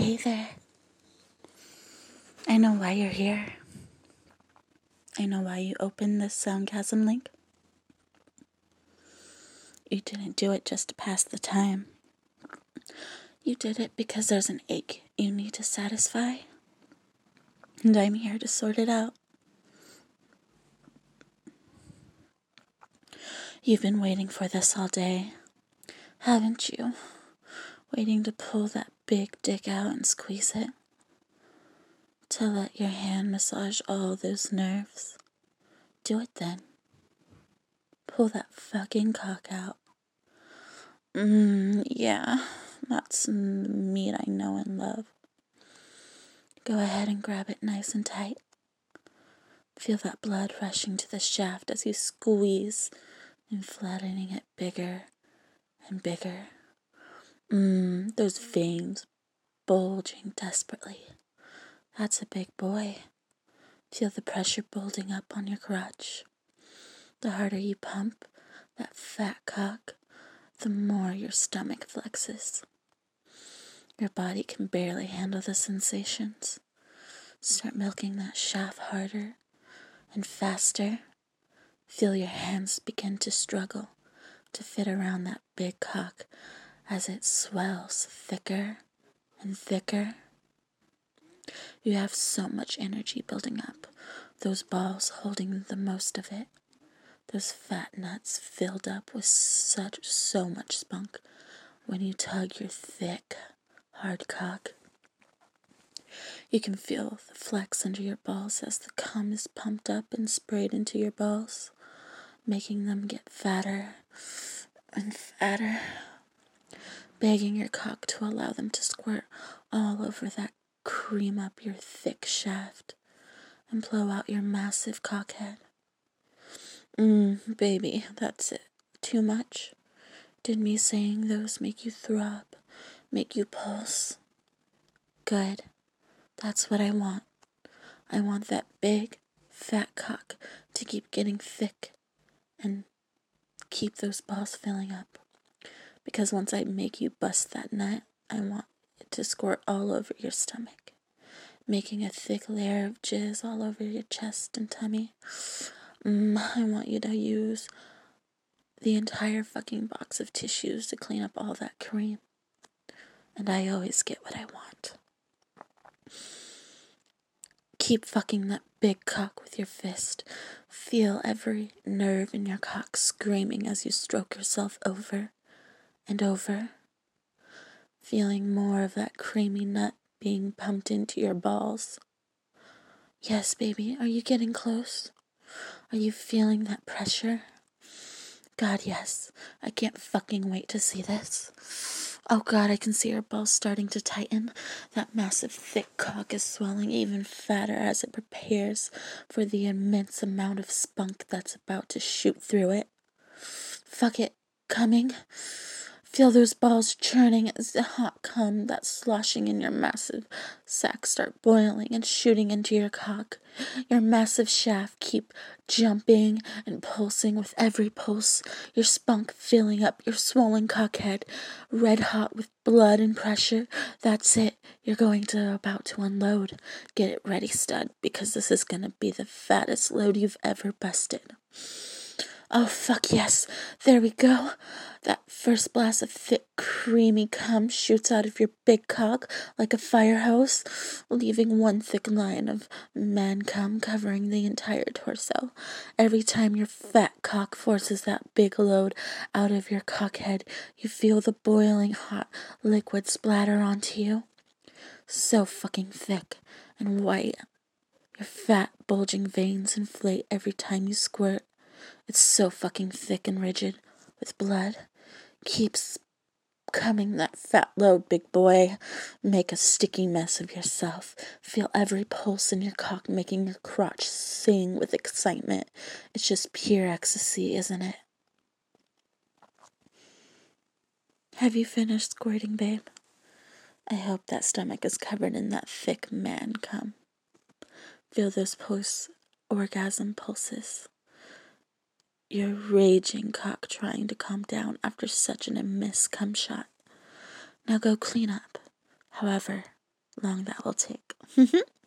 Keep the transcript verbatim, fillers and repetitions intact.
Hey there. I know why you're here. I know why you opened this Soundgasm link. You didn't do it just to pass the time. You did it because there's an ache you need to satisfy. And I'm here to sort it out. You've been waiting for this all day, haven't you? Waiting to pull that big dick out and squeeze it. To let your hand massage all those nerves. Do it then. Pull that fucking cock out. Mmm, yeah, that's the meat I know and love. Go ahead and grab it nice and tight. Feel that blood rushing to the shaft as you squeeze and flattening it bigger and bigger. Mmm, those veins bulging desperately. That's a big boy. Feel the pressure building up on your crotch. The harder you pump that fat cock, the more your stomach flexes. Your body can barely handle the sensations. Start milking that shaft harder and faster. Feel your hands begin to struggle to fit around that big cock as it swells thicker and thicker. You have so much energy building up, those balls holding the most of it. Those fat nuts filled up with such so much spunk when you tug your thick, hard cock. You can feel the flex under your balls as the cum is pumped up and sprayed into your balls, making them get fatter and fatter, begging your cock to allow them to squirt all over that cream up your thick shaft and blow out your massive cockhead. Mmm, baby, that's it. Too much? Did me saying those make you throb, make you pulse? Good. That's what I want. I want that big, fat cock to keep getting thick and keep those balls filling up. Because once I make you bust that nut, I want it to squirt all over your stomach, making a thick layer of jizz all over your chest and tummy. Mm, I want you to use the entire fucking box of tissues to clean up all that cream. And I always get what I want. Keep fucking that big cock with your fist. Feel every nerve in your cock screaming as you stroke yourself over and over. Feeling more of that creamy nut being pumped into your balls. Yes, baby, are you getting close? Are you feeling that pressure? God, yes. I can't fucking wait to see this. Oh God, I can see your balls starting to tighten. That massive thick cock is swelling even fatter as it prepares for the immense amount of spunk that's about to shoot through it. Fuck it. Coming. Feel those balls churning as the hot cum that's sloshing in your massive sack start boiling and shooting into your cock. Your massive shaft keep jumping and pulsing with every pulse. Your spunk filling up your swollen cockhead, red hot with blood and pressure. That's it. You're going to about to unload. Get it ready, stud, because this is gonna be the fattest load you've ever busted. Oh, fuck yes. There we go. That first blast of thick, creamy cum shoots out of your big cock like a fire hose, leaving one thick line of man cum covering the entire torso. Every time your fat cock forces that big load out of your cockhead, you feel the boiling hot liquid splatter onto you. So fucking thick and white. Your fat, bulging veins inflate every time you squirt. It's so fucking thick and rigid with blood. Keeps coming that fat load, big boy. Make a sticky mess of yourself. Feel every pulse in your cock making your crotch sing with excitement. It's just pure ecstasy, isn't it? Have you finished squirting, babe? I hope that stomach is covered in that thick man cum. Feel those post-orgasm pulses. Your raging cock trying to calm down after such an immense cum shot. Now go clean up. However, long that will take.